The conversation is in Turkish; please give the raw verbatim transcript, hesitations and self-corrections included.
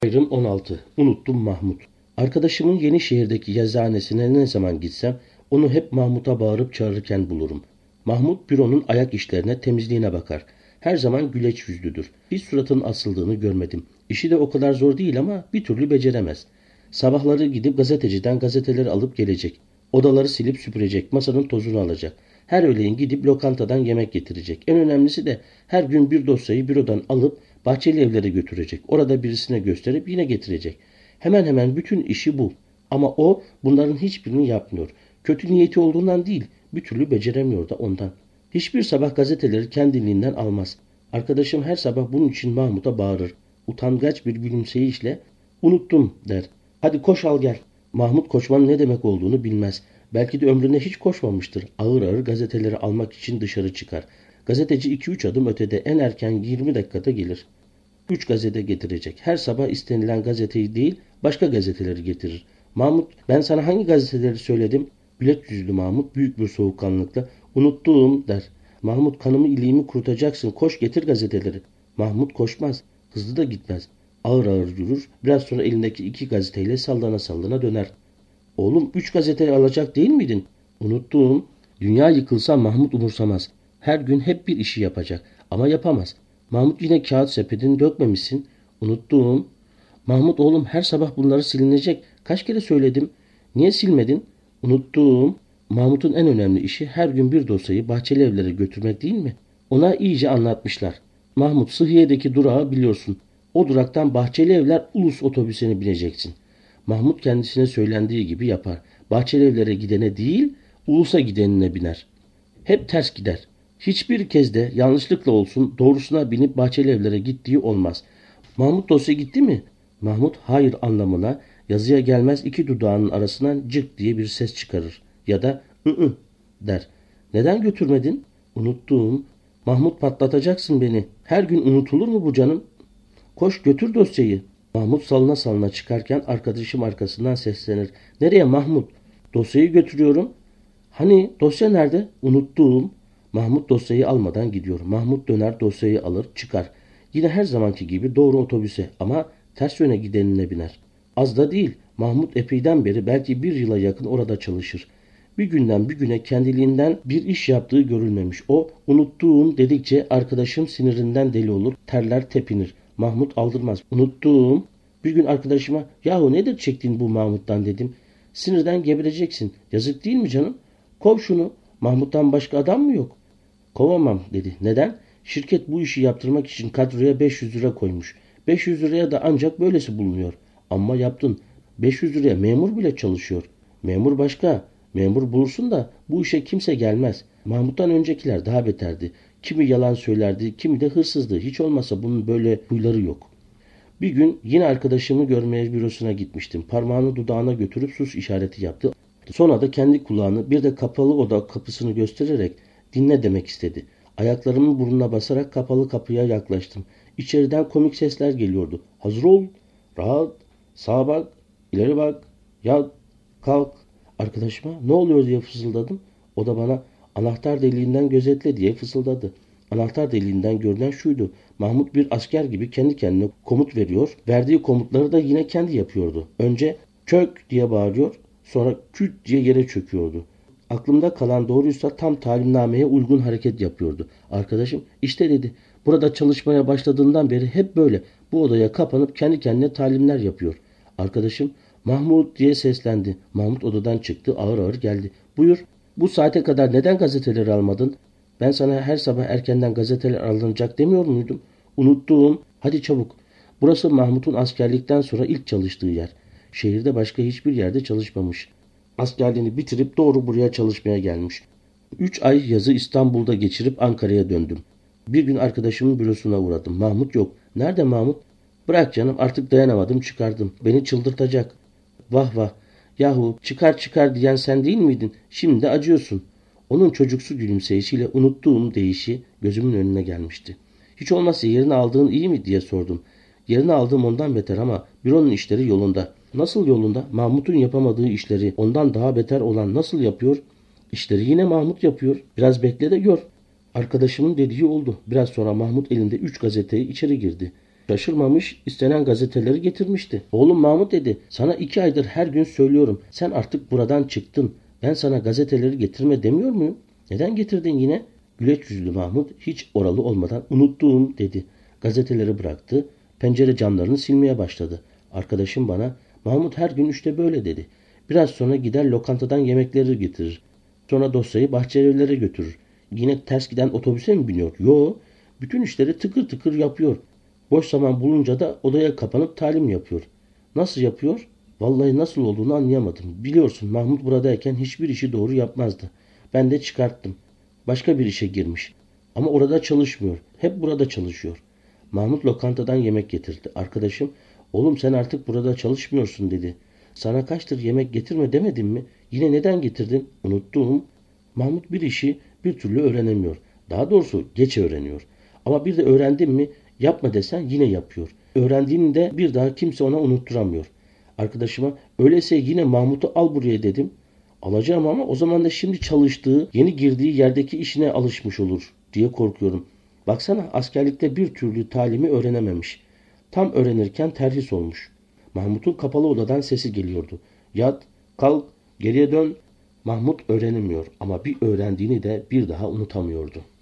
Ayrım on altı. Unuttum Mahmut. Arkadaşımın Yenişehir'deki yazıhanesine ne zaman gitsem onu hep Mahmut'a bağırıp çağırırken bulurum. Mahmut büronun ayak işlerine, temizliğine bakar. Her zaman güleç yüzlüdür. Hiç suratının asıldığını görmedim. İşi de o kadar zor değil ama bir türlü beceremez. Sabahları gidip gazeteciden gazeteleri alıp gelecek. Odaları silip süpürecek, masanın tozunu alacak. Her öğleyin gidip lokantadan yemek getirecek. En önemlisi de her gün bir dosyayı bürodan alıp Bahçeli Evler'e götürecek. Orada birisine gösterip yine getirecek. Hemen hemen bütün işi bu. Ama o bunların hiçbirini yapmıyor. Kötü niyeti olduğundan değil, bir türlü beceremiyor da ondan. Hiçbir sabah gazeteleri kendiliğinden almaz. Arkadaşım her sabah bunun için Mahmut'a bağırır. Utangaç bir gülümseyişle "Unuttum" der. "Hadi koş al gel." Mahmut koşmanın ne demek olduğunu bilmez. Belki de ömründe hiç koşmamıştır. Ağır ağır gazeteleri almak için dışarı çıkar. Gazeteci iki üç adım ötede, en erken yirmi dakikada gelir. Üç gazete getirecek. Her sabah istenilen gazeteyi değil, başka gazeteleri getirir. Mahmut, "Ben sana hangi gazeteleri söyledim?" Güleç yüzlü Mahmut büyük bir soğukkanlılıkla "Unuttum" der. Mahmut, "Kanımı iliğimi kurutacaksın. Koş getir gazeteleri." Mahmut koşmaz. Hızlı da gitmez. Ağır ağır yürür. Biraz sonra elindeki iki gazeteyle sallana sallana döner. "Oğlum, üç gazeteyi alacak değil miydin?" "Unuttum." Dünya yıkılsa Mahmut umursamaz. Her gün hep bir işi yapacak. Ama yapamaz. "Mahmut, yine kağıt sepetini dökmemişsin." "Unuttum." "Mahmut oğlum, her sabah bunları silinecek. Kaç kere söyledim." "Niye silmedin?" "Unuttum." Mahmut'un en önemli işi her gün bir dosyayı Bahçeli Evler'e götürmek değil mi? Ona iyice anlatmışlar. "Mahmut, Sıhhiye'deki durağı biliyorsun. O duraktan Bahçeli Evler Ulus otobüsüne bineceksin." Mahmut kendisine söylendiği gibi yapar. Bahçeli Evler'e gidene değil, Ulus'a gidenine biner. Hep ters gider. Hiçbir kez de yanlışlıkla olsun doğrusuna binip Bahçeli Evler'e gittiği olmaz. "Mahmut, dosya gitti mi?" Mahmut hayır anlamına yazıya gelmez iki dudağının arasından cık diye bir ses çıkarır. Ya da ı-ı der. "Neden götürmedin?" "Unuttum." "Mahmut, patlatacaksın beni. Her gün unutulur mu bu canım? Koş götür dosyayı." Mahmut salına salına çıkarken arkadaşım arkasından seslenir. "Nereye Mahmut?" "Dosyayı götürüyorum." "Hani dosya nerede?" "Unuttum." Mahmut dosyayı almadan gidiyor. Mahmut döner dosyayı alır çıkar. Yine her zamanki gibi doğru otobüse, ama ters yöne gidenine biner. Az da değil. Mahmut epeyden beri, belki bir yıla yakın orada çalışır. Bir günden bir güne kendiliğinden bir iş yaptığı görülmemiş. O "unuttuğum" dedikçe arkadaşım sinirinden deli olur, terler tepinir. Mahmut aldırmaz. "Unuttuğum." Bir gün arkadaşıma "Yahu nedir çektiğin bu Mahmut'tan?" dedim. "Sinirden gebereceksin. Yazık değil mi canım? Kov şunu. Mahmut'tan başka adam mı yok?" "Kovamam" dedi. "Neden?" "Şirket bu işi yaptırmak için kadroya beş yüz lira koymuş. beş yüz liraya da ancak böylesi bulunuyor." "Amma yaptın. beş yüz liraya memur bile çalışıyor." "Memur başka. Memur bulursun da bu işe kimse gelmez." Mahmut'tan öncekiler daha beterdi. Kimi yalan söylerdi, kimi de hırsızdı. Hiç olmasa bunun böyle huyları yok. Bir gün yine arkadaşımı görmeye bürosuna gitmiştim. Parmağını dudağına götürüp sus işareti yaptı. Sonra da kendi kulağını, bir de kapalı oda kapısını göstererek "Dinle" demek istedi. Ayaklarımı burnuna basarak kapalı kapıya yaklaştım. İçeriden komik sesler geliyordu. "Hazır ol, rahat, sağa bak, ileri bak, yat, kalk." Arkadaşıma "Ne oluyor?" diye fısıldadım. O da bana "Anahtar deliğinden gözetle" diye fısıldadı. Anahtar deliğinden görünen şuydu: Mahmut bir asker gibi kendi kendine komut veriyor. Verdiği komutları da yine kendi yapıyordu. Önce "Çök" diye bağırıyor. Sonra "Küt" diye yere çöküyordu. Aklımda kalan doğruysa tam talimnameye uygun hareket yapıyordu. Arkadaşım "İşte" dedi. "Burada çalışmaya başladığından beri hep böyle. Bu odaya kapanıp kendi kendine talimler yapıyor." Arkadaşım "Mahmut" diye seslendi. Mahmut odadan çıktı, ağır ağır geldi. "Buyur. Bu saate kadar neden gazeteleri almadın?" "Ben sana her sabah erkenden gazeteler alınacak demiyor muydum?" "Unuttum. Hadi çabuk." Burası Mahmut'un askerlikten sonra ilk çalıştığı yer. Şehirde başka hiçbir yerde çalışmamış. Askerliğini bitirip doğru buraya çalışmaya gelmiş. Üç ay yazı İstanbul'da geçirip Ankara'ya döndüm. Bir gün arkadaşımın bürosuna uğradım. Mahmut yok. "Nerede Mahmut?" "Bırak canım, artık dayanamadım, çıkardım. Beni çıldırtacak." "Vah vah. Yahu çıkar çıkar diyen sen değil miydin? Şimdi de acıyorsun." Onun çocuksu gülümseyişiyle unuttuğum deyişi gözümün önüne gelmişti. "Hiç olmazsa yerini aldığın iyi mi?" diye sordum. "Yerini aldığım ondan beter ama büronun işleri yolunda." "Nasıl yolunda?" "Mahmut'un yapamadığı işleri ondan daha beter olan nasıl yapıyor?" "İşleri yine Mahmut yapıyor. Biraz bekle de gör." Arkadaşımın dediği oldu. Biraz sonra Mahmut elinde üç gazeteyi içeri girdi. Şaşırmamış, istenen gazeteleri getirmişti. Oğlum Mahmut dedi, sana iki aydır her gün söylüyorum. Sen artık buradan çıktın. Ben sana gazeteleri getirme demiyor muyum? Neden getirdin yine? Güleç yüzlü Mahmut hiç oralı olmadan unuttuğum dedi. Gazeteleri bıraktı. Pencere camlarını silmeye başladı. Arkadaşım bana, Mahmut her gün işte böyle dedi. Biraz sonra gider lokantadan yemekleri getirir. Sonra dosyayı bahçelilere götürür. Yine ters giden otobüse mi biniyor? Yo, bütün işleri tıkır tıkır yapıyor. Boş zaman bulunca da odaya kapanıp talim yapıyor. Nasıl yapıyor? Vallahi nasıl olduğunu anlayamadım. Biliyorsun Mahmut buradayken hiçbir işi doğru yapmazdı. Ben de çıkarttım. Başka bir işe girmiş. Ama orada çalışmıyor. Hep burada çalışıyor. Mahmut lokantadan yemek getirdi. Arkadaşım, oğlum sen artık burada çalışmıyorsun dedi. Sana kaçtır yemek getirme demedim mi? Yine neden getirdin? Unuttum. Mahmut bir işi bir türlü öğrenemiyor. Daha doğrusu geç öğreniyor. Ama bir de öğrendim mi yapma desen yine yapıyor. Öğrendiğini de bir daha kimse ona unutturamıyor. Arkadaşıma öyleyse yine Mahmut'u al buraya dedim. Alacağım ama o zaman da şimdi çalıştığı, yeni girdiği yerdeki işine alışmış olur diye korkuyorum. Baksana askerlikte bir türlü talimi öğrenememiş. Tam öğrenirken terhis olmuş. Mahmut'un kapalı odadan sesi geliyordu. Yat, kalk, geriye dön. Mahmut öğrenemiyor ama bir öğrendiğini de bir daha unutamıyordu.